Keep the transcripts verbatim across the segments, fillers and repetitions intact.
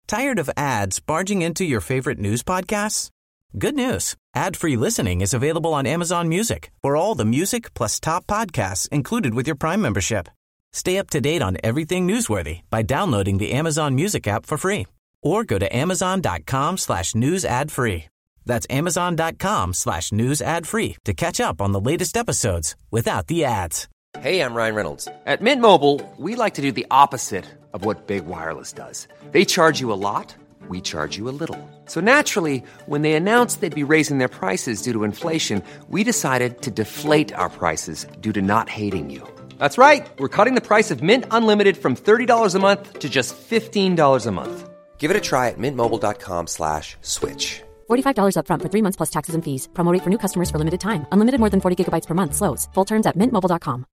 Tired of ads barging into your favorite news podcasts? Good news. Ad-free listening is available on Amazon Music for all the music plus top podcasts included with your Prime membership. Stay up to date on everything newsworthy by downloading the Amazon Music app for free or go to amazon.com slash news ad free. That's amazon.com slash news ad free to catch up on the latest episodes without the ads. Hey, I'm Ryan Reynolds. At Mint Mobile, we like to do the opposite of what Big Wireless does. They charge you a lot, we charge you a little. So naturally, when they announced they'd be raising their prices due to inflation, we decided to deflate our prices due to not hating you. That's right. We're cutting the price of Mint Unlimited from thirty dollars a month to just fifteen dollars a month. Give it a try at mintmobile.com slash switch. forty-five dollars up front for three months plus taxes and fees. Promo rate for new customers for limited time. Unlimited more than forty gigabytes per month. Slows full terms at mint mobile dot com.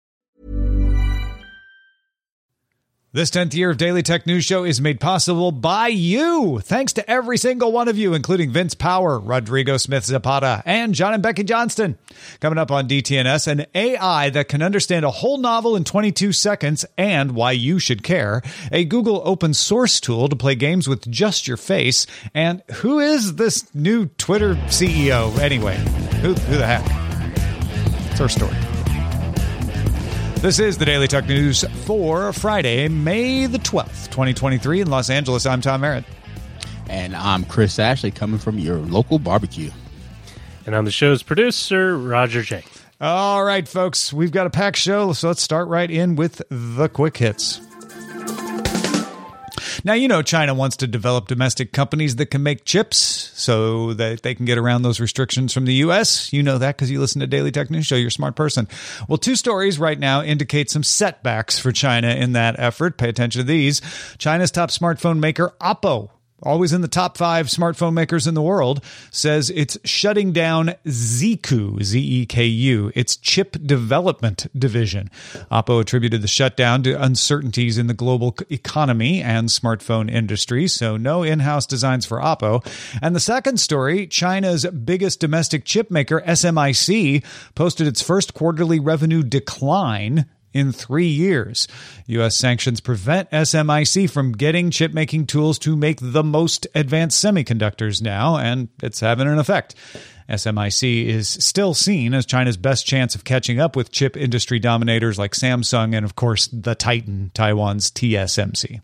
This tenth year of Daily Tech News Show is made possible by you. Thanks to every single one of you, including Vince Power, Rodrigo Smith-Zapata, and John and Becky Johnston. Coming up on D T N S, an A I that can understand a whole novel in twenty-two seconds and why you should care, a Google open source tool to play games with just your face, and who is this new Twitter C E O anyway? Who, who the heck? It's our story. This is the Daily Tech News for Friday, May the twelfth, twenty twenty-three in Los Angeles. I'm Tom Merritt. And I'm Chris Ashley, coming from your local barbecue. And I'm the show's producer, Roger J. All right, folks, we've got a packed show, so let's start right in with the quick hits. Now, you know China wants to develop domestic companies that can make chips so that they can get around those restrictions from the U S. You know that because you listen to Daily Tech News Show. You're a smart person. Well, two stories right now indicate some setbacks for China in that effort. Pay attention to these. China's top smartphone maker, Oppo, always in the top five smartphone makers in the world, says it's shutting down Zeku, Z E K U, its chip development division. Oppo attributed the shutdown to uncertainties in the global economy and smartphone industry, so no in-house designs for Oppo. And the second story, China's biggest domestic chip maker, S M I C, posted its first quarterly revenue decline in three years. U S sanctions prevent S M I C from getting chip-making tools to make the most advanced semiconductors now, and it's having an effect. S M I C is still seen as China's best chance of catching up with chip industry dominators like Samsung and, of course, the Titan, Taiwan's T S M C.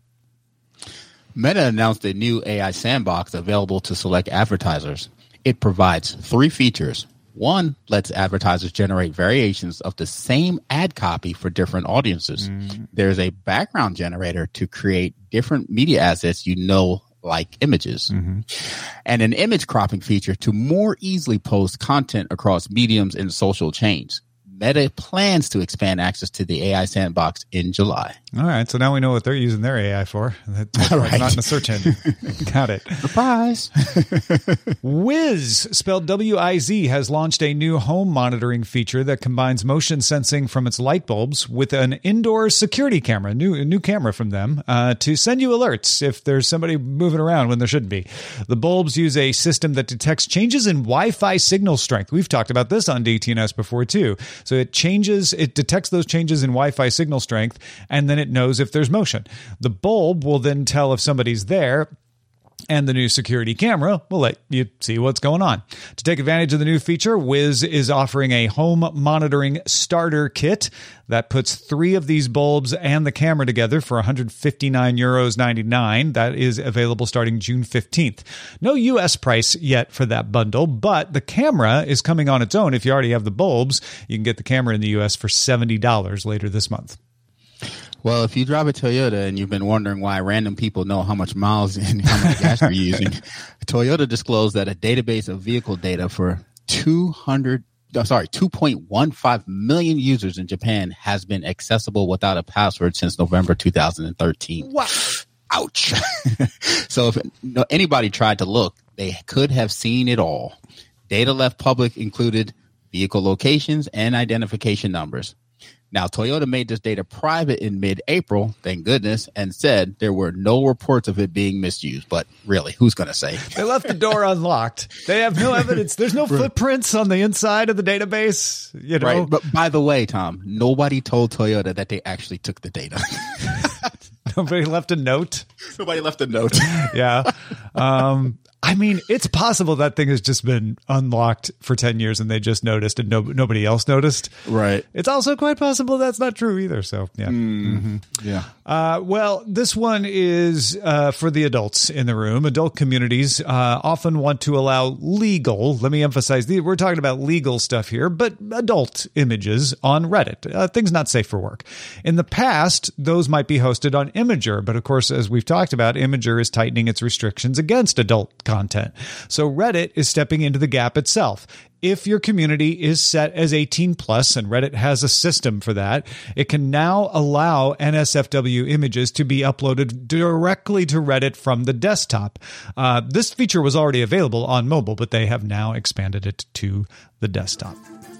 Meta announced a new A I sandbox available to select advertisers. It provides three features. One lets advertisers generate variations of the same ad copy for different audiences. Mm. There's a background generator to create different media assets you know, like images. Mm-hmm. And an image cropping feature to more easily post content across mediums and social chains. Meta plans to expand access to the A I sandbox in July. All right, so now we know what they're using their A I for. That's right. Not in the search engine. Got it. Surprise. Wiz, spelled W I Z, has launched a new home monitoring feature that combines motion sensing from its light bulbs with an indoor security camera, new, a new camera from them, uh, to send you alerts if there's somebody moving around when there shouldn't be. The bulbs use a system that detects changes in Wi-Fi signal strength. We've talked about this on D T N S before, too. So it changes, it detects those changes in Wi-Fi signal strength, and then it knows if there's motion. The bulb will then tell if somebody's there, and the new security camera will let you see what's going on. To take advantage of the new feature, Wiz is offering a home monitoring starter kit that puts three of these bulbs and the camera together for one hundred fifty-nine euros ninety-nine. That is available starting June fifteenth. No U S price yet for that bundle, but the camera is coming on its own. If you already have the bulbs, you can get the camera in the U S for seventy dollars later this month. Well, if you drive a Toyota and you've been wondering why random people know how much miles and how much gas you're using, Toyota disclosed that a database of vehicle data for two hundred, sorry, two point one five million users in Japan has been accessible without a password since November two thousand thirteen. Wow. Ouch. So if anybody tried to look, they could have seen it all. Data left public included vehicle locations and identification numbers. Now, Toyota made this data private in mid-April, thank goodness, and said there were no reports of it being misused. But really, who's going to say? They left the door unlocked. They have no evidence. There's no footprints on the inside of the database. You know? Right. But by the way, Tom, nobody told Toyota that they actually took the data. Nobody left a note. Nobody left a note. Yeah. Um, I mean, it's possible that thing has just been unlocked for ten years and they just noticed and no, nobody else noticed. Right. It's also quite possible that's not true either. So, yeah. Mm, mm-hmm. Yeah. Uh, well, this one is uh, for the adults in the room. Adult communities uh, often want to allow legal, let me emphasize, we're talking about legal stuff here, but adult images on Reddit, uh, things not safe for work. In the past, those might be hosted on Imgur, but of course, as we've talked about, Imgur is tightening its restrictions against adult content. So Reddit is stepping into the gap itself. If your community is set as eighteen plus, and Reddit has a system for that, it can now allow N S F W images to be uploaded directly to Reddit from the desktop. Uh, this feature was already available on mobile, but they have now expanded it to the desktop.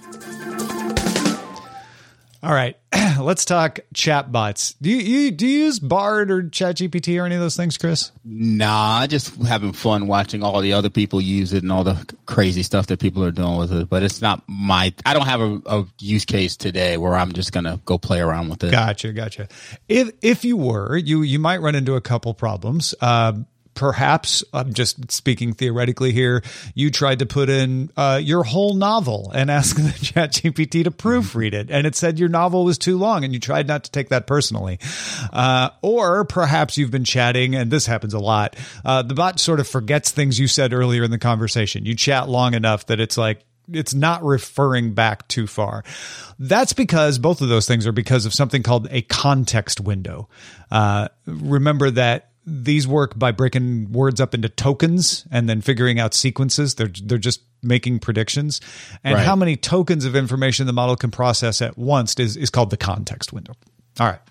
All right, let's talk chatbots. Do you, you do you use Bard or ChatGPT or any of those things, Chris? Nah, just having fun watching all the other people use it and all the crazy stuff that people are doing with it. But it's not my. I don't have a, a use case today where I'm just gonna go play around with it. Gotcha, gotcha. If if you were, you you might run into a couple problems. Uh, Perhaps, I'm just speaking theoretically here, you tried to put in uh, your whole novel and ask the ChatGPT to proofread it, and it said your novel was too long, and you tried not to take that personally. Uh, or perhaps you've been chatting, and this happens a lot. Uh, the bot sort of forgets things you said earlier in the conversation. You chat long enough that it's like, it's not referring back too far. That's because both of those things are because of something called a context window. Uh, remember that these work by breaking words up into tokens and then figuring out sequences. They're they're just making predictions. And right. How many tokens of information the model can process at once is, is called the context window. All right.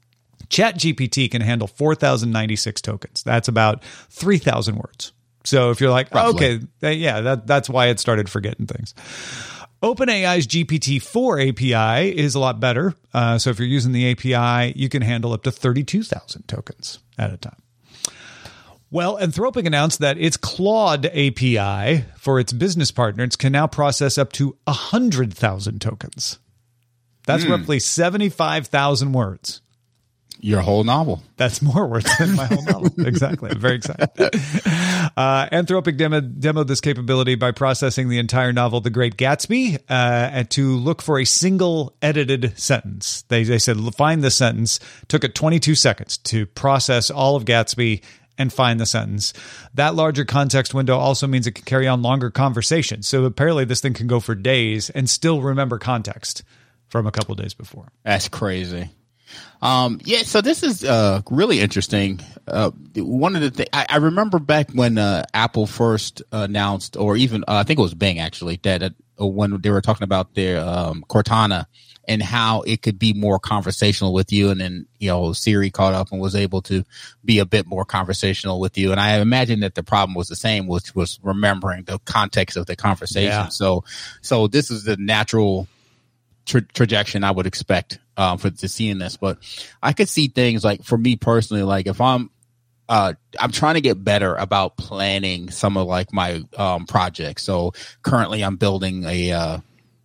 ChatGPT can handle four thousand ninety-six tokens. That's about three thousand words. So if you're like, oh, okay, yeah, that, that's why it started forgetting things. OpenAI's G P T four A P I is a lot better. Uh, so if you're using the A P I, you can handle up to thirty-two thousand tokens at a time. Well, Anthropic announced that its Claude A P I for its business partners can now process up to one hundred thousand tokens. That's mm. roughly seventy-five thousand words. Your whole novel. That's more words than my whole novel. Exactly. I'm very excited. Uh, Anthropic demo- demoed this capability by processing the entire novel, The Great Gatsby, uh, and to look for a single edited sentence. They, they said, find the sentence. Took it twenty-two seconds to process all of Gatsby and find the sentence. That larger context window also means it can carry on longer conversations. So apparently this thing can go for days and still remember context from a couple of days before. That's crazy. Um, yeah, so this is uh, really interesting. Uh, one of the things I, I remember back when uh, Apple first announced, or even uh, I think it was Bing actually, that uh, when they were talking about their um, Cortana and how it could be more conversational with you, and then you know Siri caught up and was able to be a bit more conversational with you. And I imagine that the problem was the same, which was remembering the context of the conversation. Yeah. So, so this is the natural tra- trajectory I would expect. Um, for to seeing this, but I could see things like for me personally, like if I'm, uh, I'm trying to get better about planning some of like my um, projects. So currently, I'm building a uh,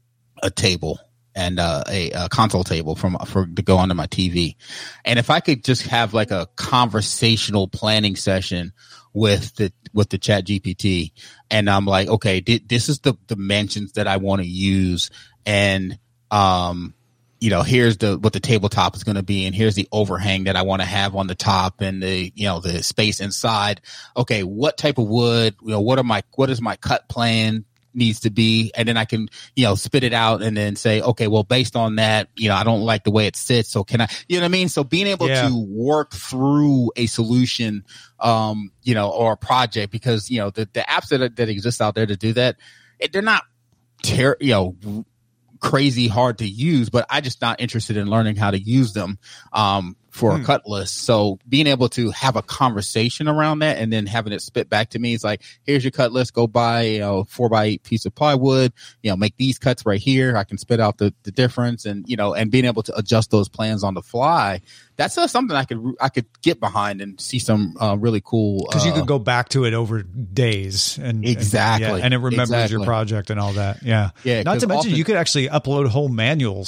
a table and uh, a, a console table from for to go onto my T V, and if I could just have like a conversational planning session with the with the Chat G P T, and I'm like, okay, th- this is the dimensions that I want to use, and um. you know, here's the what the tabletop is going to be, and here's the overhang that I want to have on the top, and the you know the space inside. Okay, what type of wood? You know, what are my what is my cut plan needs to be, and then I can you know spit it out, and then say, okay, well, based on that, you know, I don't like the way it sits, so can I? You know what I mean? So being able yeah. to work through a solution, um, you know, or a project, because you know the the apps that that exist out there to do that, they're not, ter- you know. crazy hard to use, but I just not interested in learning how to use them um, for hmm. a cut list. So being able to have a conversation around that and then having it spit back to me, it's like, here's your cut list. Go buy, you know, four by eight piece of plywood, you know, make these cuts right here. I can spit out the, the difference, and, you know, and being able to adjust those plans on the fly. That's uh, something I could I could get behind and see some uh, really cool. Because uh, you could go back to it over days and exactly, and, yeah, and it remembers exactly. your project and all that. Yeah, yeah. Not to mention, often, you could actually upload whole manuals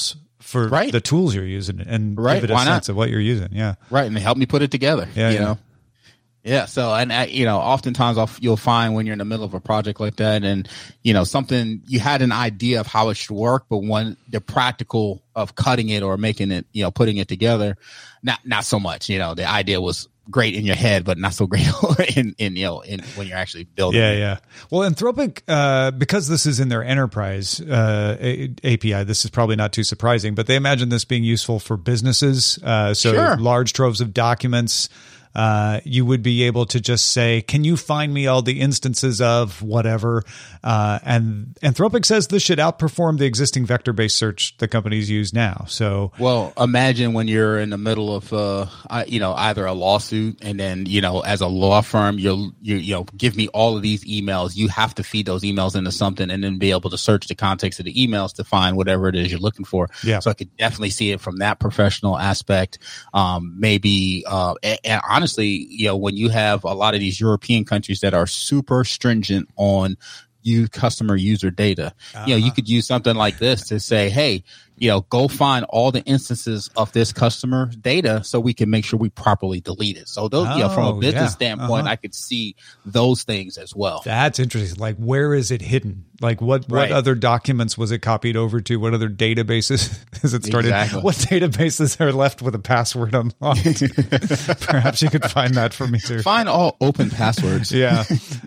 for right. the tools you're using and right. give it a Why sense not? of what you're using. Yeah. Right. And they help me put it together. Yeah, you yeah. know? Yeah. So, and uh, you know, oftentimes I'll, you'll find when you're in the middle of a project like that and, you know, something you had an idea of how it should work, but when the practical of cutting it or making it, you know, putting it together, not, not so much, you know, the idea was great in your head, but not so great in, in, you know, in when you're actually building yeah, it. Yeah. Well, Anthropic, uh, because this is in their enterprise, uh, A- API, this is probably not too surprising, but they imagine this being useful for businesses. Uh, so Sure. large troves of documents, Uh, you would be able to just say, can you find me all the instances of whatever? Uh, and Anthropic says this should outperform the existing vector-based search that companies use now. So, well, imagine when you're in the middle of, uh, I, you know, either a lawsuit and then, you know, as a law firm, you'll, you, you know, give me all of these emails. You have to feed those emails into something and then be able to search the context of the emails to find whatever it is you're looking for. Yeah. So I could definitely see it from that professional aspect. Um, maybe, uh, and, and honestly, Honestly, you know, when you have a lot of these European countries that are super stringent on you customer user data, uh-huh. you know, you could use something like this to say, hey, you know, go find all the instances of this customer data so we can make sure we properly delete it. So those, oh, you know, from a business yeah. standpoint, uh-huh. I could see those things as well. That's interesting. Like, where is it hidden? Like, what, right. what other documents was it copied over to? What other databases is it started? Exactly. What databases are left with a password unlocked? Perhaps you could find that for me too. Find all open passwords. yeah.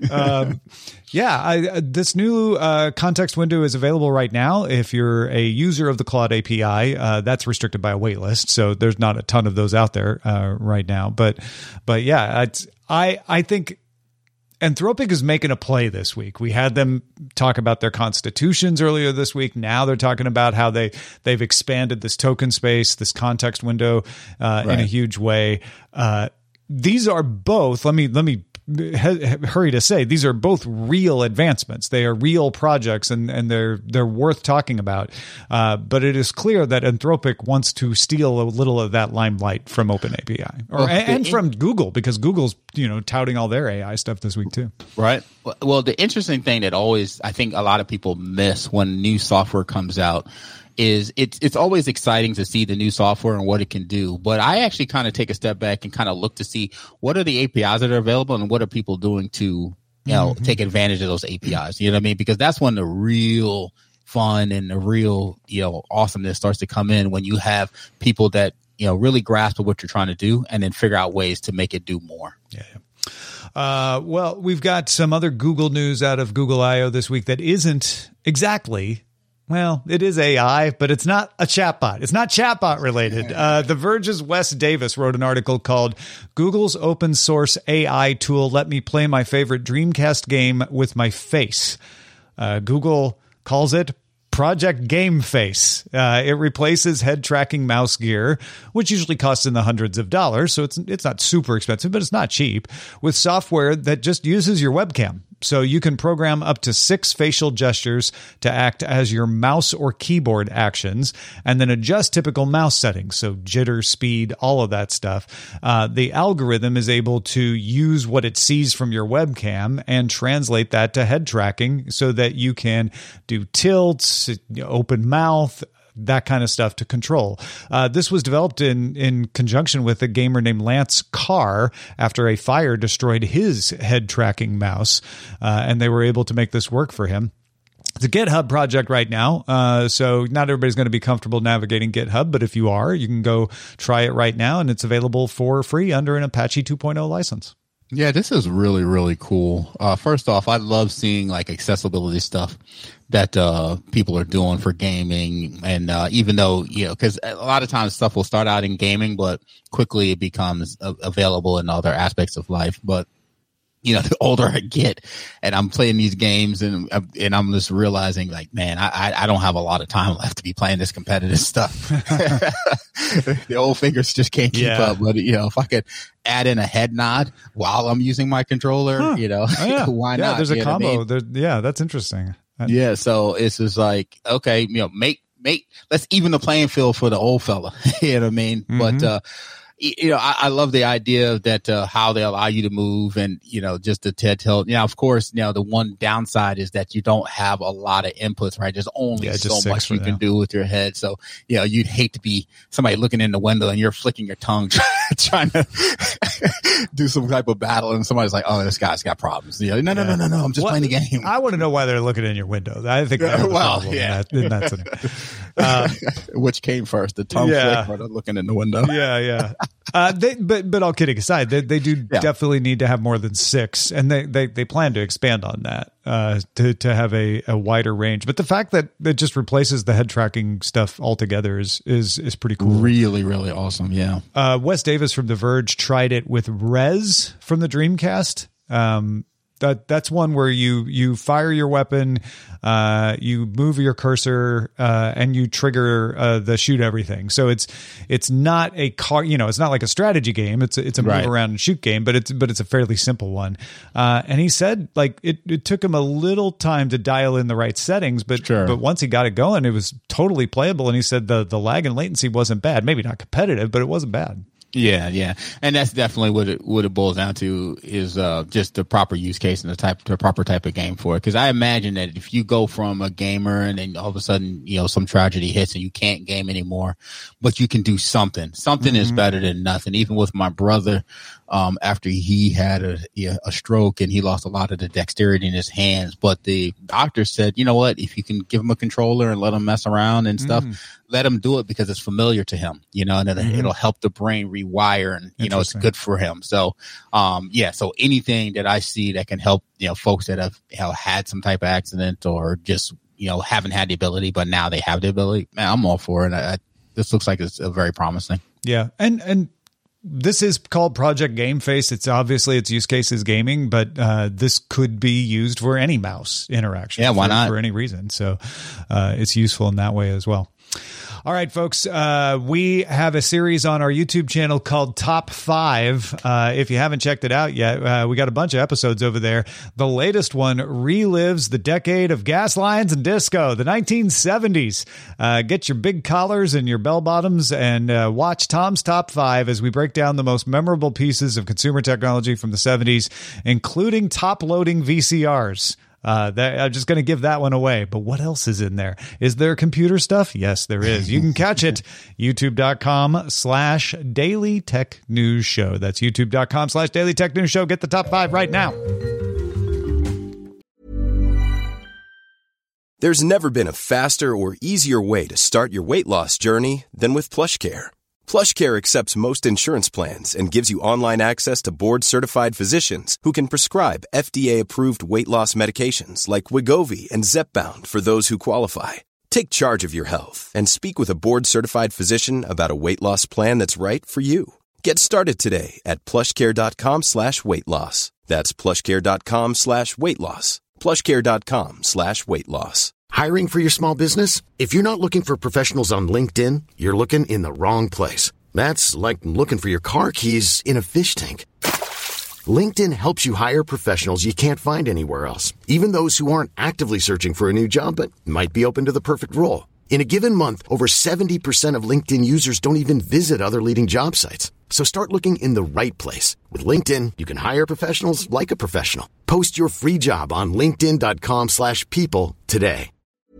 Um, yeah. I, uh, this new uh, context window is available right now. If you're a user of the Claude A P I, uh, that's restricted by a wait list. So there's not a ton of those out there uh, right now. But, but yeah, it's, I, I think Anthropic is making a play this week. We had them talk about their constitutions earlier this week. Now they're talking about how they, they've expanded this token space, this context window uh, right. in a huge way. Uh, these are both, let me, let me hurry to say, these are both real advancements. They are real projects and, and they're, they're worth talking about. Uh, but it is clear that Anthropic wants to steal a little of that limelight from OpenAPI or, well, and, and the, from Google, because Google's, you know, touting all their A I stuff this week too. Right. Well, the interesting thing that always, I think a lot of people miss when new software comes out is it's it's always exciting to see the new software and what it can do. But I actually kind of take a step back and kind of look to see what are the A P Is that are available and what are people doing to, you know, mm-hmm. take advantage of those A P Is. You know what I mean? Because that's when the real fun and the real, you know, awesomeness starts to come in, when you have people that, you know, really grasp what you're trying to do and then figure out ways to make it do more. Yeah. Uh, well, we've got some other Google news out of Google I O this week that isn't exactly, well, it is A I, but it's not a chatbot. It's not chatbot related. Uh, The Verge's Wes Davis wrote an article called Google's Open Source A I Tool Let Me Play My Favorite Dreamcast Game with My Face. Uh, Google calls it Project Game Face. Uh, it replaces head tracking mouse gear, which usually costs in the hundreds of dollars, so it's it's not super expensive, but it's not cheap, with software that just uses your webcam. So you can program up to six facial gestures to act as your mouse or keyboard actions, and then adjust typical mouse settings, so jitter, speed, all of that stuff. Uh, the algorithm is able to use what it sees from your webcam and translate that to head tracking so that you can do tilts, open mouth, that kind of stuff to control. Uh, this was developed in, in conjunction with a gamer named Lance Carr after a fire destroyed his head tracking mouse, uh, and they were able to make this work for him. It's a GitHub project right now, uh, so not everybody's going to be comfortable navigating GitHub, but if you are, you can go try it right now, and it's available for free under an Apache two point oh license. Yeah, this is really, really cool. Uh, first off, I love seeing like accessibility stuff that uh, people are doing for gaming. And uh, even though, you know, because a lot of times stuff will start out in gaming, but quickly it becomes uh, available in other aspects of life. But you know, the older I get and I'm playing these games and and I'm just realizing like, man, I I don't have a lot of time left to be playing this competitive stuff. The old fingers just can't keep yeah. up. But, you know, if I could add in a head nod while I'm using my controller, huh. you know, oh, yeah. why yeah, not? There's a you combo. I mean? there, yeah, that's interesting. Yeah, so it's just like, okay, you know, make make let's even the playing field for the old fella. You know what I mean? Mm-hmm. But uh you know, I, I love the idea that uh, how they allow you to move and, you know, just to tell, you know, of course, you know, the one downside is that you don't have a lot of inputs, right? There's only Yeah, just so much you now. can do with your head. So, you know, you'd hate to be somebody looking in the window and you're flicking your tongue trying to do some type of battle. And somebody's like, oh, this guy's got problems. You know, no, no, no, no, no. I'm just What- playing the game. I want to know why they're looking in your window. I think that's the Well, problem. yeah. in that, in that um, Which came first, the tongue Yeah. flick or the looking in the window? yeah, yeah. Uh, they, but but all kidding aside, they they do Yeah. definitely need to have more than six, and they they, they plan to expand on that uh, to to have a, a wider range. But the fact that it just replaces the head tracking stuff altogether is is is pretty cool. Really, really awesome. Yeah. Uh, Wes Davis from The Verge tried it with Rez from the Dreamcast. Um, that that's one where you you fire your weapon, uh, you move your cursor, uh, and you trigger uh, the shoot everything. So it's it's not a car, you know, it's not like a strategy game. It's a, it's a move Right. around and shoot game, but it's but it's a fairly simple one. Uh, and he said like it it took him a little time to dial in the right settings, but Sure. but once he got it going, it was totally playable. And he said the the lag and latency wasn't bad. Maybe not competitive, but it wasn't bad. Yeah, yeah, and that's definitely what it what it boils down to is uh, just the proper use case and the type, the proper type of game for it. Because I imagine that if you go from a gamer and then all of a sudden you know some tragedy hits and you can't game anymore, but you can do something. Something Mm-hmm. is better than nothing. Even with my brother, um, after he had a a stroke and he lost a lot of the dexterity in his hands, but the doctor said, you know what, if you can give him a controller and let him mess around and stuff. Mm. Let him do it because it's familiar to him, you know, and it'll, Mhm. it'll help the brain rewire and, you know, it's Interesting. good for him. So, um, yeah, so anything that I see that can help, you know, folks that have, you know, had some type of accident or just, you know, haven't had the ability, but now they have the ability, man, I'm all for it. I, I, this looks like it's a very promising. Yeah. And, and this is called Project Game Face. It's obviously its use case is gaming, but uh, this could be used for any mouse interaction. Yeah, why for, not? For any reason. So uh, it's useful in that way as well. All right, folks, uh, we have a series on our YouTube channel called Top Five. Uh, if you haven't checked it out yet, uh, we got a bunch of episodes over there. The latest one relives the decade of gas lines and disco, the nineteen seventies. Uh, get your big collars and your bell bottoms and uh, watch Tom's Top Five as we break down the most memorable pieces of consumer technology from the seventies, including top-loading V C Rs. Uh, that, I'm just going to give that one away. But what else is in there? Is there computer stuff? Yes, there is. You can catch it. YouTube.com slash Daily Tech News Show. That's YouTube.com slash Daily Tech News Show. Get the top five right now. There's never been a faster or easier way to start your weight loss journey than with PlushCare. PlushCare accepts most insurance plans and gives you online access to board-certified physicians who can prescribe F D A-approved weight loss medications like Wegovy and Zepbound for those who qualify. Take charge of your health and speak with a board-certified physician about a weight loss plan that's right for you. Get started today at plushcare.com slash weight loss. That's plushcare.com slash weight loss. plushcare.com slash weight loss. Hiring for your small business? If you're not looking for professionals on LinkedIn, you're looking in the wrong place. That's like looking for your car keys in a fish tank. LinkedIn helps you hire professionals you can't find anywhere else, even those who aren't actively searching for a new job but might be open to the perfect role. In a given month, over seventy percent of LinkedIn users don't even visit other leading job sites. So start looking in the right place. With LinkedIn, you can hire professionals like a professional. Post your free job on linkedin.com slash people today.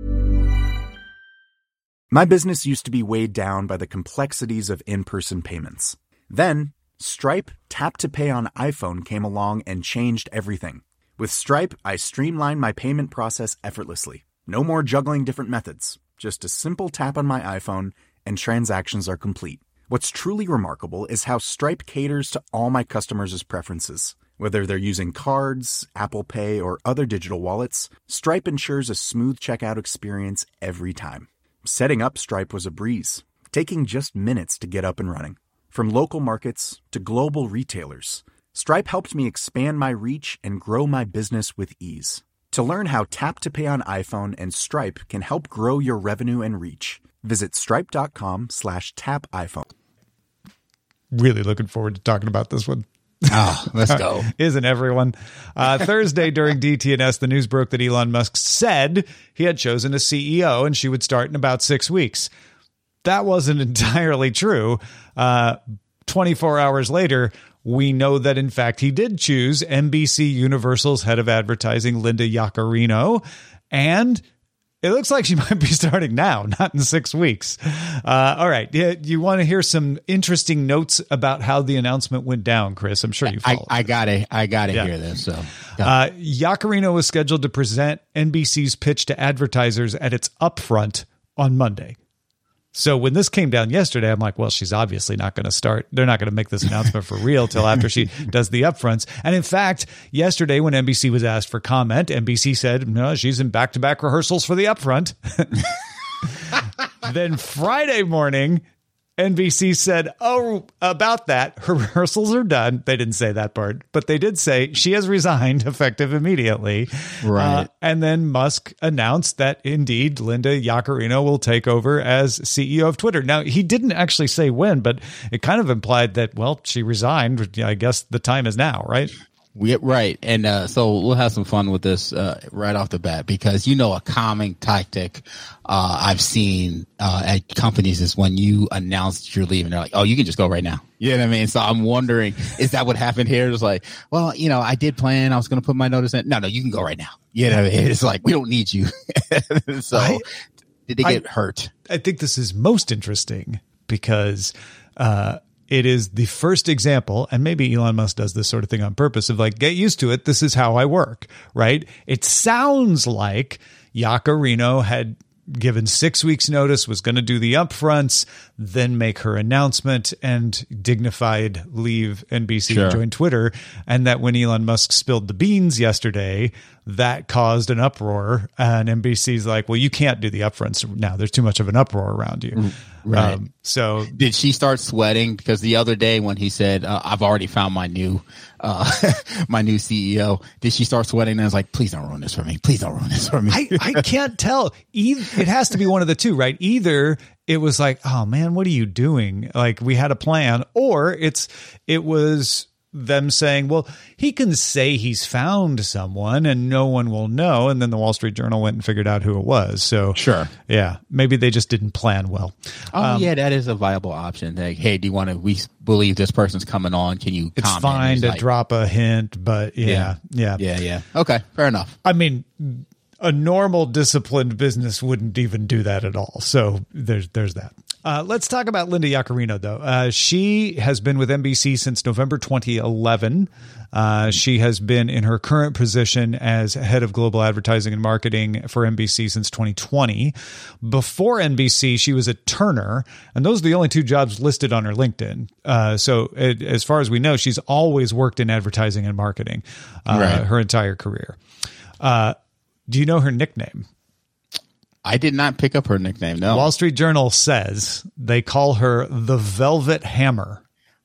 My business used to be weighed down by the complexities of in-person payments. Then, Stripe Tap to Pay on iPhone came along and changed everything. With Stripe, I streamlined my payment process effortlessly. No more juggling different methods. Just a simple tap on my iPhone and transactions are complete. What's truly remarkable is how Stripe caters to all my customers' preferences. Whether they're using cards, Apple Pay, or other digital wallets, Stripe ensures a smooth checkout experience every time. Setting up Stripe was a breeze, taking just minutes to get up and running. From local markets to global retailers, Stripe helped me expand my reach and grow my business with ease. To learn how Tap to Pay on iPhone and Stripe can help grow your revenue and reach, visit stripe.com slash tap iPhone. Really looking forward to talking about this one. Oh, let's go. Isn't everyone? Uh, Thursday during D T N S, the news broke that Elon Musk said he had chosen a C E O and she would start in about six weeks. That wasn't entirely true. Uh, twenty-four hours later, we know that, in fact, he did choose N B C Universal's head of advertising, Linda Yaccarino, and it looks like she might be starting now, not in six weeks. Uh, all right. Yeah, you want to hear some interesting notes about how the announcement went down, Chris? I'm sure you followed. I, I gotta, I gotta yeah. hear this. So, uh, Yaccarino was scheduled to present N B C's pitch to advertisers at its upfront on Monday. So when this came down yesterday, I'm like, well, she's obviously not going to start. They're not going to make this announcement for real till after she does the upfronts. And in fact, yesterday when N B C was asked for comment, N B C said, no, she's in back-to-back rehearsals for the upfront. Then Friday morning, N B C said, oh, about that, her rehearsals are done. They didn't say that part, but they did say she has resigned effective immediately. Right. Uh, and then Musk announced that indeed Linda Yaccarino will take over as C E O of Twitter. Now, he didn't actually say when, but it kind of implied that, well, she resigned. I guess the time is now, right? We, right. And uh, so we'll have some fun with this uh, right off the bat, because, you know, a common tactic uh, I've seen uh, at companies is when you announce that you're leaving, they're like, oh, you can just go right now. You know what I mean? So I'm wondering, is that what happened here? It's like, well, you know, I did plan. I was going to put my notice in. No, no, you can go right now. You know what I mean? It's like, we don't need you. So I, did they get I, hurt? I think this is most interesting because uh, it is the first example, and maybe Elon Musk does this sort of thing on purpose, of like, get used to it. This is how I work, right? It sounds like Yaccarino had given six weeks notice, was going to do the upfronts, then make her announcement and dignified leave N B C Sure. and join Twitter. And that when Elon Musk spilled the beans yesterday, that caused an uproar. And N B C's like, well, you can't do the upfronts now. There's too much of an uproar around you. Right. Um, so did she start sweating? Because the other day when he said, uh, I've already found my new, uh, my new C E O, did she start sweating? And I was like, please don't ruin this for me. Please don't ruin this for me. I, I can't tell. Either, it has to be one of the two, right? Either it was like, oh man, what are you doing? Like, we had a plan, or it's, it was them saying, well, he can say he's found someone and no one will know. And then the Wall Street Journal went and figured out who it was. So sure. Yeah, maybe they just didn't plan well. Oh um, yeah, that is a viable option. Like, hey, do you want to, we believe this person's coming on. Can you It's comment? fine It's to like, drop a hint, but yeah, yeah, yeah, yeah. Okay. Fair enough. I mean, a normal disciplined business wouldn't even do that at all. So there's, there's that. Uh, let's talk about Linda Yaccarino, though. Uh, she has been with N B C since November twenty eleven. Uh, she has been in her current position as head of global advertising and marketing for N B C since twenty twenty. Before N B C, she was at Turner, and those are the only two jobs listed on her LinkedIn. Uh, so it, as far as we know, she's always worked in advertising and marketing uh, Right. her entire career. Uh, do you know her nickname? I did not pick up her nickname. No. Wall Street Journal says they call her the Velvet Hammer.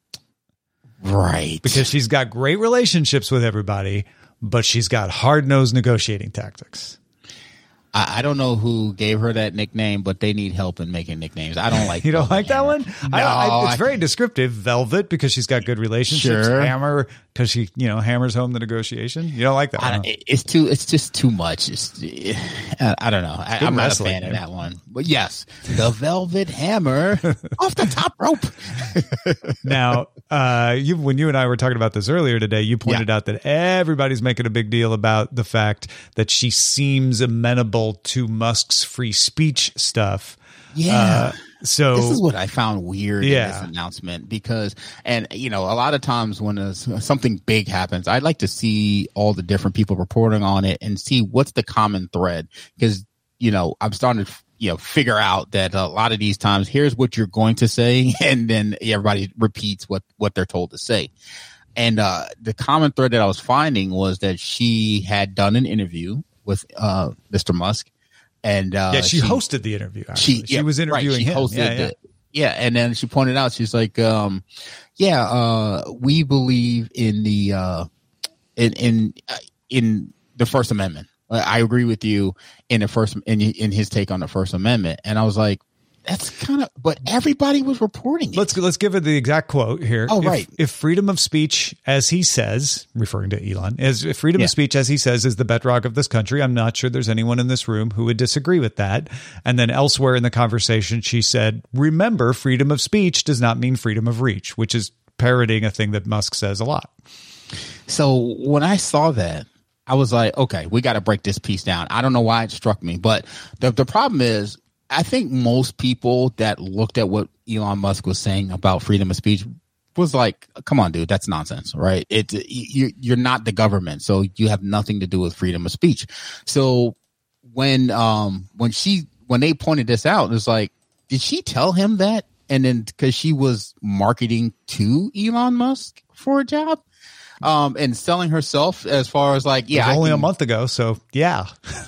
Right. Because she's got great relationships with everybody, but she's got hard-nosed negotiating tactics. I, I don't know who gave her that nickname, but they need help in making nicknames. I don't like You don't like that Hammer. one? No, I, I, it's I- very descriptive. Velvet, because she's got good relationships. Sure. Hammer, because she, you know, hammers home the negotiation. You don't like that I one? don't, huh? it's too. It's just too much. It's, I, I don't know. I, Good I'm not a wrestling, fan of man. that one. But yes, the Velvet Hammer off the top rope. Now, uh, you, when you and I were talking about this earlier today, you pointed out that everybody's making a big deal about the fact that she seems amenable to Musk's free speech stuff. Yeah. Uh, so This is what I found weird Yeah. in this announcement, because, and you know, a lot of times when a, something big happens, I'd like to see all the different people reporting on it and see what's the common thread. Because, you know, I'm starting to, you know, figure out that a lot of these times, here's what you're going to say, and then everybody repeats what, what they're told to say. And uh, the common thread that I was finding was that she had done an interview with uh, Mister Musk. And uh, yeah, she, she hosted the interview. Actually. She, She yeah, was interviewing right, she him. hosted Yeah, yeah. the- yeah, and then she pointed out, she's like, um, yeah, uh, we believe in the uh, in in uh, in the First Amendment. I agree with you in the first in in his take on the First Amendment. And I was like, That's kind of, but everybody was reporting it. Let's let's give it the exact quote here. Oh, if, right. If freedom of speech, as he says, referring to Elon, as if freedom Yeah. of speech, as he says, is the bedrock of this country, I'm not sure there's anyone in this room who would disagree with that. And then elsewhere in the conversation, she said, remember, freedom of speech does not mean freedom of reach, which is parroting a thing that Musk says a lot. So when I saw that, I was like, okay, we got to break this piece down. I don't know why it struck me, but the the problem is, I think most people that looked at what Elon Musk was saying about freedom of speech was like, come on, dude, that's nonsense, right? It, you, you're not the government, so you have nothing to do with freedom of speech. So when um when she when they pointed this out, it was like, did she tell him that? And then because she was marketing to Elon Musk for a job um, and selling herself as far as like, yeah, it was only I can, a month ago, so yeah,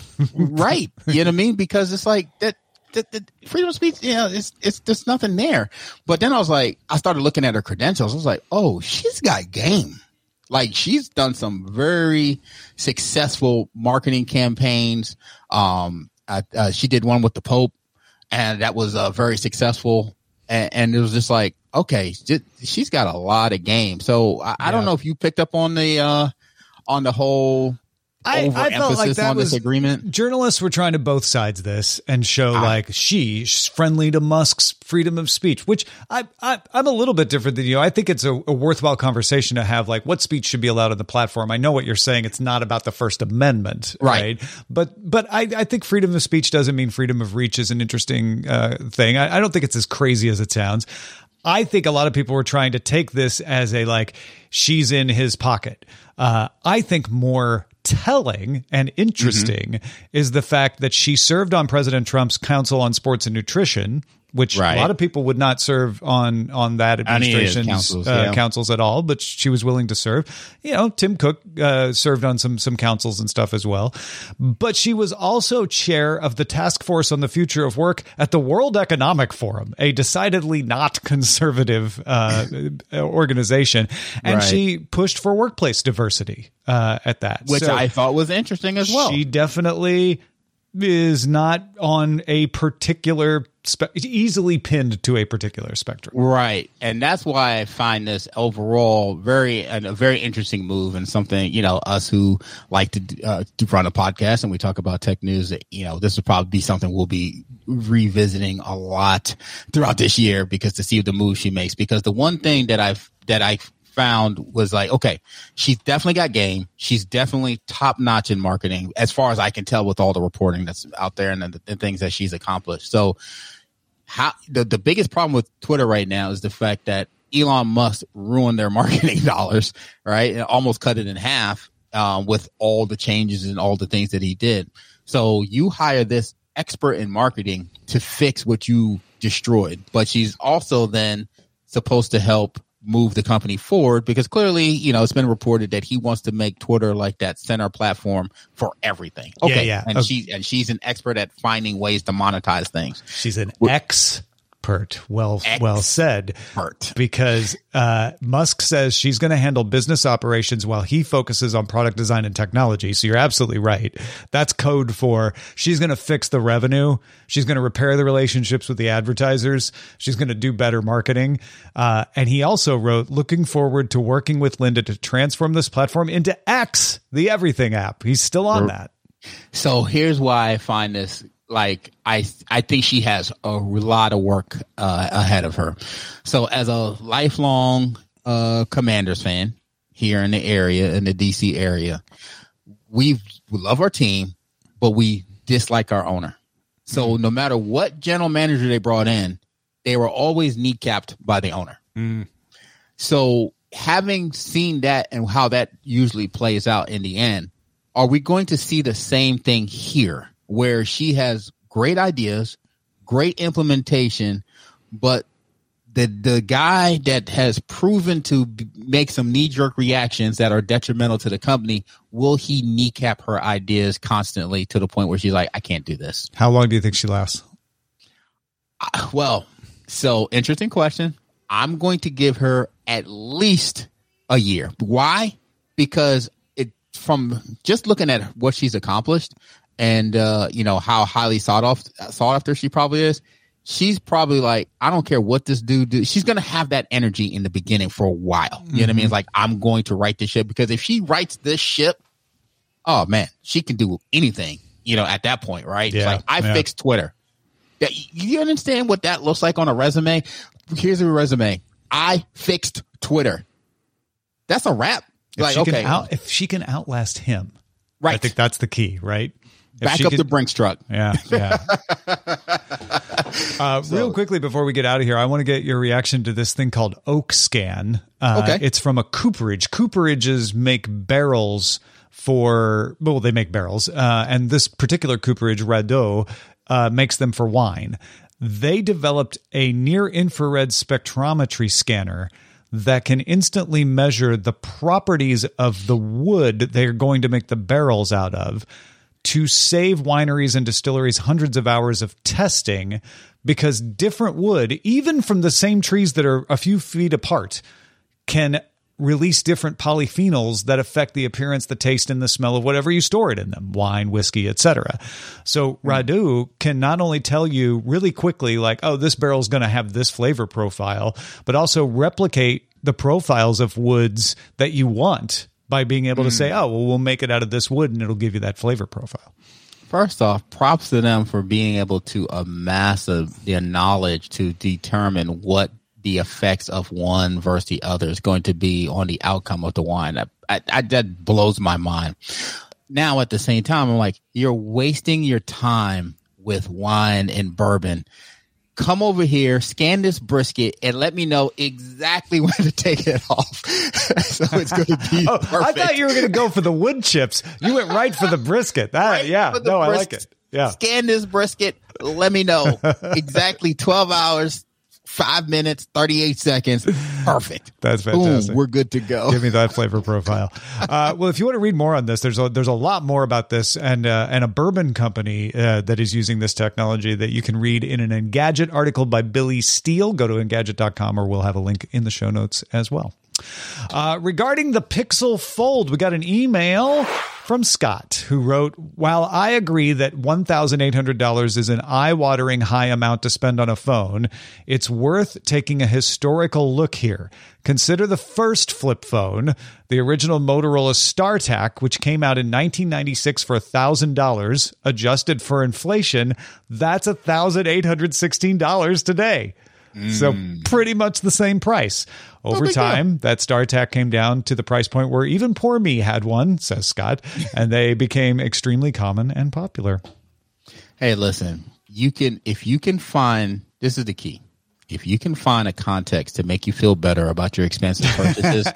right. You know what I mean? Because it's like that. The, the freedom of speech, yeah, it's it's there's nothing there. But then I was like, I started looking at her credentials. I was like, oh, she's got game. Like she's done some very successful marketing campaigns. Um, uh, uh, she did one with the Pope, and that was uh, very successful. And, and it was just like, okay, she's got a lot of game. So I, I don't Yeah. know if you picked up on the uh, on the whole. I, I felt like that on was this agreement. Journalists were trying to both sides this and show Ah. like she's friendly to Musk's freedom of speech, which I, I I'm a little bit different than you. I think it's a, a worthwhile conversation to have. Like, what speech should be allowed on the platform? I know what you're saying. It's not about the First Amendment, Right. right? But but I, I think freedom of speech doesn't mean freedom of reach is an interesting uh, thing. I, I don't think it's as crazy as it sounds. I think a lot of people were trying to take this as a like she's in his pocket. Uh, I think more telling and interesting mm-hmm. is the fact that she served on President Trump's Council on Sports and Nutrition, which right. a lot of people would not serve on on that administration's councils, uh, yeah. councils at all, but she was willing to serve. You know, Tim Cook uh, served on some some councils and stuff as well. But she was also chair of the Task Force on the Future of Work at the World Economic Forum, a decidedly not conservative uh, organization. And right. she pushed for workplace diversity uh, at that. Which so I thought was interesting as well. She definitely is not on a particular spe- easily pinned to a particular spectrum. Right. And that's why I find this overall very a very interesting move and something, you know, us who like to, uh, to run a podcast and we talk about tech news, you know, this will probably be something we'll be revisiting a lot throughout this year because to see the move she makes. Because the one thing that I've that I found was like, okay, she's definitely got game. She's definitely top notch in marketing, as far as I can tell with all the reporting that's out there and the, the things that she's accomplished. So, how the the biggest problem with Twitter right now is the fact that Elon Musk ruined their marketing dollars, right, and almost cut it in half um, with all the changes and all the things that he did. So you hire this expert in marketing to fix what you destroyed, but she's also then supposed to help move the company forward because clearly, you know, it's been reported that he wants to make Twitter like that center platform for everything. Okay. Yeah, yeah. And okay. she and she's an expert at finding ways to monetize things. She's an expert. Well, Expert. well said. Because uh, Musk says she's going to handle business operations while he focuses on product design and technology. So you're absolutely right. That's code for she's going to fix the revenue. She's going to repair the relationships with the advertisers. She's going to do better marketing. Uh, and he also wrote, looking forward to working with Linda to transform this platform into X, the everything app. He's still on that. So here's why I find this. Like, I I think she has a lot of work uh, ahead of her. So as a lifelong uh, Commanders fan here in the area, in the D C area, we love our team, but we dislike our owner. So mm. no matter what general manager they brought in, they were always kneecapped by the owner. Mm. So having seen that and how that usually plays out in the end, are we going to see the same thing here? Where she has great ideas, great implementation, but the the guy that has proven to b- make some knee-jerk reactions that are detrimental to the company, will he kneecap her ideas constantly to the point where she's like, I can't do this? How long do you think she lasts? Uh, well, so interesting question. I'm going to give her at least a year. Why? Because it from just looking at what she's accomplished, and uh, you know how highly sought off, sought after she probably is. she's probably like, I don't care what this dude do. She's going to have that energy in the beginning for a while. You mm-hmm. know what I mean? It's like, I'm going to write this ship, because if she writes this ship, oh man, she can do anything, you know, at that point, right? Yeah, it's like, I yeah. fixed Twitter. You understand what that looks like on a resume? Here's a resume. I fixed Twitter. That's a wrap. If like, she okay. can out, if she can outlast him, right. I think that's the key, right? If Back up can, the Brinks truck. Yeah, yeah. uh, so, real quickly before we get out of here, I want to get your reaction to this thing called Oak Scan. Uh, okay. It's from a cooperage. Cooperages make barrels for, well, they make barrels. Uh, and this particular cooperage, Radeau, uh, makes them for wine. They developed a near-infrared spectrometry scanner that can instantly measure the properties of the wood they're going to make the barrels out of, to save wineries and distilleries hundreds of hours of testing, because different wood, even from the same trees that are a few feet apart, can release different polyphenols that affect the appearance, the taste, and the smell of whatever you store it in them, wine, whiskey, et cetera. So Radeau can not only tell you really quickly, like, oh, this barrel is going to have this flavor profile, but also replicate the profiles of woods that you want by being able mm. to say, oh, well, we'll make it out of this wood and it'll give you that flavor profile. First off, props to them for being able to amass a, the knowledge to determine what the effects of one versus the other is going to be on the outcome of the wine. I, I, I, that blows my mind. Now, at the same time, I'm like, you're wasting your time with wine and bourbon. Come over here, scan this brisket, and let me know exactly when to take it off. So it's going to be oh, perfect. I thought you were going to go for the wood chips. You went right for the brisket. That, right yeah, no, brisket. I like it. Yeah, scan this brisket. Let me know exactly twelve hours. Five minutes, thirty-eight seconds. Perfect. That's fantastic. Boom, we're good to go. Give me that flavor profile. Uh, well, if you want to read more on this, there's a, there's a lot more about this, and uh, and a bourbon company uh, that is using this technology that you can read in an Engadget article by Billy Steele. Go to Engadget dot com, or we'll have a link in the show notes as well. Uh, regarding the Pixel Fold, we got an email from Scott, who wrote, while I agree that one thousand eight hundred dollars is an eye-watering high amount to spend on a phone, it's worth taking a historical look here. Consider the first flip phone, the original Motorola StarTAC, which came out in nineteen ninety-six for one thousand dollars. Adjusted for inflation, that's one thousand eight hundred sixteen dollars today. Mm. So pretty much the same price. Over time, that StarTAC came down to the price point where even poor me had one, says Scott, and they became extremely common and popular. Hey, listen, you can, if you can find, this is the key. If you can find a context to make you feel better about your expensive purchases,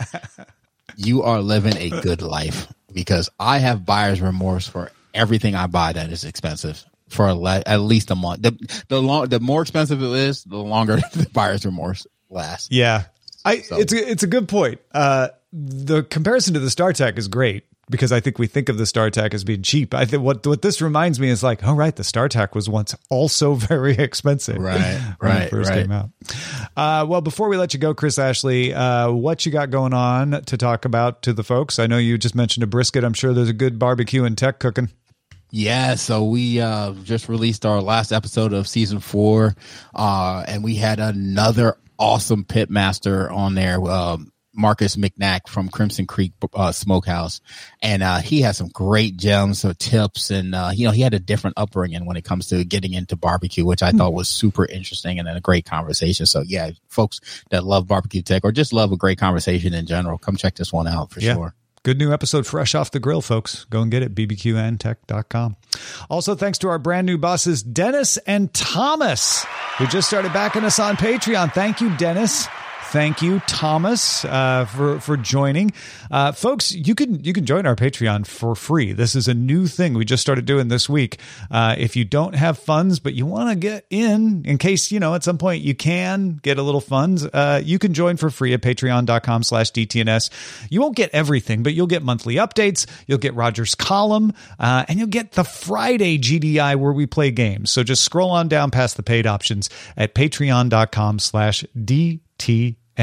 you are living a good life, because I have buyer's remorse for everything I buy that is expensive. For a le- at least a month. The the, long, the more expensive it is, the longer the buyer's remorse lasts. Yeah, I so. it's a, it's a good point. Uh, the comparison to the StarTAC is great, because I think we think of the StarTAC as being cheap. I think what what this reminds me is like, oh right, the StarTAC was once also very expensive. Right, when right, it first right. came out. Uh, well, before we let you go, Chris Ashley, uh, what you got going on to talk about to the folks? I know you just mentioned a brisket. I'm sure there's a good barbecue and tech cooking. Yeah, so we uh, just released our last episode of season four, uh, and we had another awesome pitmaster on there, uh, Marcus McNack from Crimson Creek uh, Smokehouse, and uh, he has some great gems of tips, and uh, you know, he had a different upbringing when it comes to getting into barbecue, which I mm. thought was super interesting and a great conversation. So yeah, folks that love barbecue tech or just love a great conversation in general, come check this one out for yeah. sure. Good new episode fresh off the grill, folks. Go and get it, b b q n tech dot com. Also, thanks to our brand new bosses, Dennis and Thomas, who just started backing us on Patreon. Thank you, Dennis. Thank you, Thomas, uh, for for joining, uh, folks. You can you can join our Patreon for free. This is a new thing we just started doing this week. Uh, if you don't have funds but you want to get in, in case you know at some point you can get a little funds, uh, you can join for free at patreon dot com slash d t n s. You won't get everything, but you'll get monthly updates. You'll get Roger's column, uh, and you'll get the Friday G D I where we play games. So just scroll on down past the paid options at patreon dot com slash d t n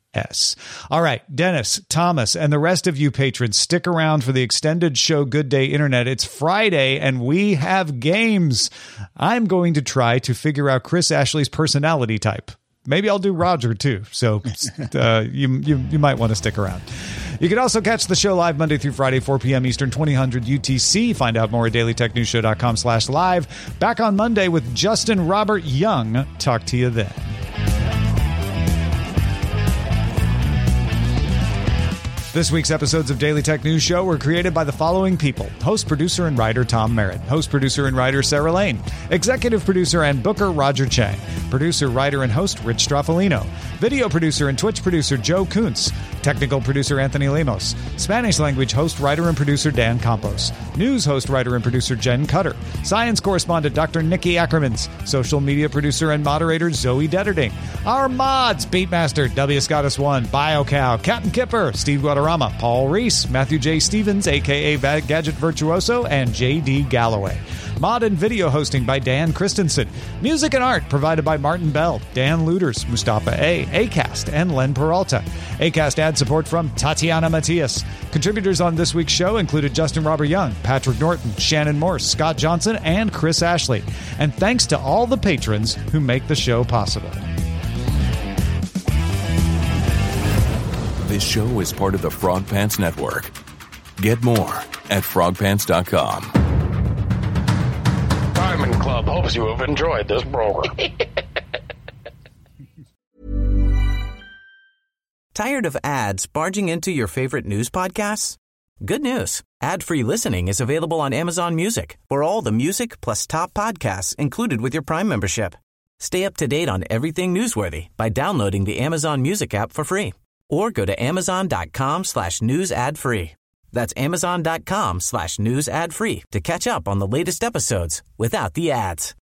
S. All right, Dennis, Thomas, and the rest of you patrons, stick around for the extended show Good Day Internet. It's Friday, and we have games. I'm going to try to figure out Chris Ashley's personality type. Maybe I'll do Roger, too. So uh, you, you you might want to stick around. You can also catch the show live Monday through Friday, four p.m. Eastern, twenty hundred U T C. Find out more at daily tech news show dot com slash live. Back on Monday with Justin Robert Young. Talk to you then. This week's episodes of Daily Tech News Show were created by the following people. Host, producer, and writer Tom Merritt. Host, producer, and writer Sarah Lane. Executive producer and booker Roger Chang. Producer, writer, and host Rich Straffolino. Video producer and Twitch producer Joe Kuntz. Technical producer Anthony Lemos. Spanish language host, writer, and producer Dan Campos. News host, writer, and producer Jen Cutter. Science correspondent Doctor Nikki Ackermans. Social media producer and moderator Zoe Detterding. Our mods, Beatmaster, W. Scottus one, BioCow, Captain Kipper, Steve Guadarrama, Paul Reese, Matthew J. Stevens, a k a. Gadget Virtuoso, and J D. Galloway. Mod and video hosting by Dan Christensen. Music and art provided by Martin Bell, Dan Luders, Mustafa A., Acast, and Len Peralta. Acast ad support from Tatiana Matias. Contributors on this week's show included Justin Robert Young, Patrick Norton, Shannon Morse, Scott Johnson, and Chris Ashley. And thanks to all the patrons who make the show possible. This show is part of the Frog Pants Network. Get more at frog pants dot com. Diamond Club hopes you have enjoyed this program. Tired of ads barging into your favorite news podcasts? Good news. Ad-free listening is available on Amazon Music for all the music plus top podcasts included with your Prime membership. Stay up to date on everything newsworthy by downloading the Amazon Music app for free or go to amazon.com slash news ad free. That's amazon.com slash news ad free to catch up on the latest episodes without the ads.